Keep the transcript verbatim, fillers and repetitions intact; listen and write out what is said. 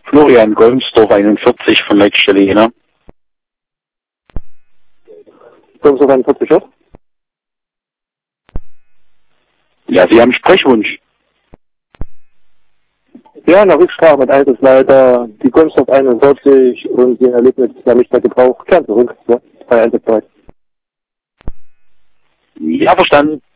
Florian Golmsdorf einundvierzig von Leitstelle, ne? Golmsdorf einundvierzig, was? Ja, Sie haben Sprechwunsch. Ja, nach Rücksprache mit Einsatzleiter, die Golmsdorf einundvierzig und den Erlebnis der nicht mehr Gebrauch, kern zurück, ja, bei Einsatzleiter. Ja, verstanden.